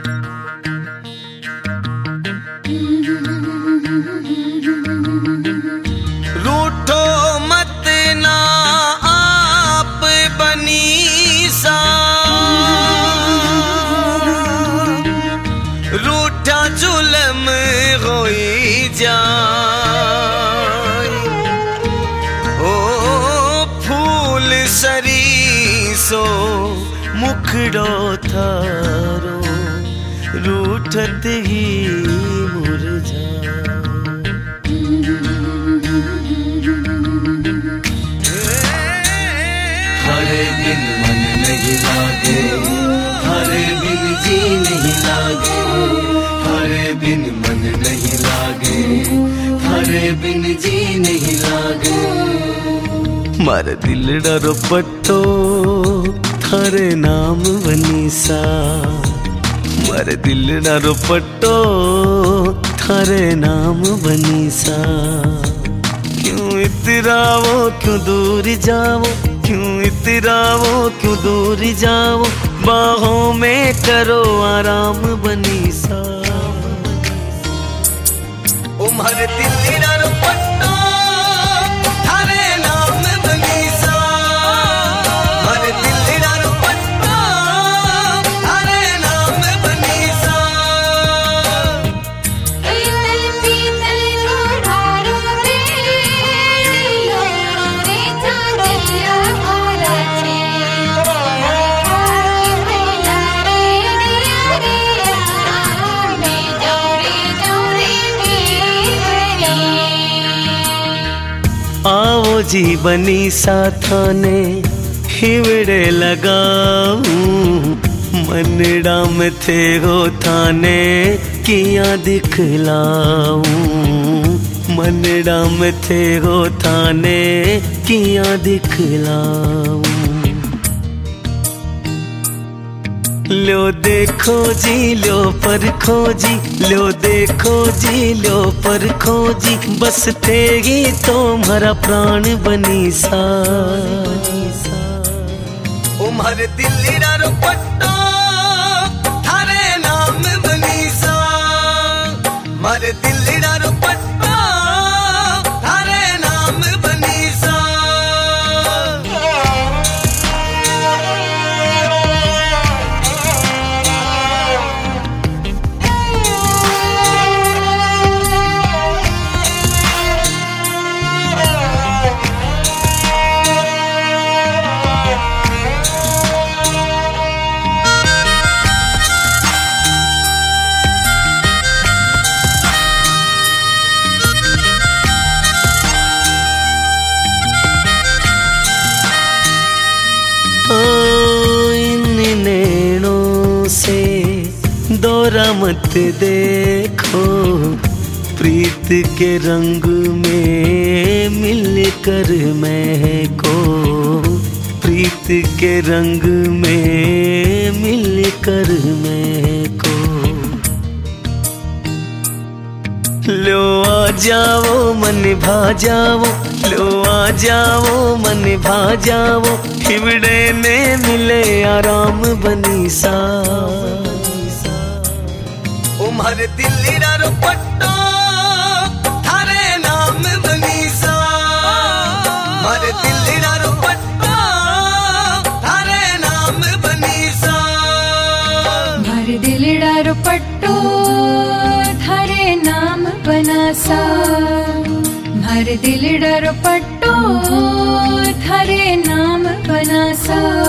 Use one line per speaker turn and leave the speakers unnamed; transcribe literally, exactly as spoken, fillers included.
रूठो मत ना आप बनी सा, रूठा जुलम होई जाए। ओ फूल सरीसो मुखड़ो थारो, रूठत ही मुरझा।
थारे बिन मन नहीं लागे, थारे बिन जी नहीं लागे, थारे बिन मन नहीं लागे, थारे बिन जी नहीं लागे।
मार दिलड़ा रो पट्टो थारे नाम बनीसा, मार दिलड़ा रो पट्टो थारे नाम बनीसा। क्यों इतरावो क्यों दूर जावो, क्यों इतरावो क्यों दूर जावो, बाहों में करो आराम बनीसा। उमर दिलड़ा रो पट्टो थारे नाम बनीसा, उमर दिलड़ा रो पट्टो थारे नाम बनीसा। आओ जी बनीसा थाने हिवड़े लगाऊं, मनड़ा में थे हो थाने किया दिखलाऊं, मनड़ा में थे हो थाने किया दिखलाऊं। लो देखो जी लो परखो जी, लो देखो जी लो परखो जी, बस थे ही तुम्हारा प्राण बनीसा। उमर दिलड़ा रो पट्टो थारे नाम बनीसा, मर दिलड़ा रो पट्टो थारे नाम बनीसा। दौरा मत देखो प्रीत के रंग में मिलकर महको, प्रीत के रंग में मिलकर महको। लो आ जाओ मन भा जाओ, लो आ जाओ मन भा जाओ, हिवड़े ने मिले आराम बनीसा। उमर दिलड़ा रो पट्टो थारे नाम बनीसा, मर दिलड़ा रो पट्टो थारे नाम बनीसा।
मर दिलड़ा रो पट्टो थारे नाम बनासा, मर दिलड़ा रो पट्टो थारे नाम बनासा।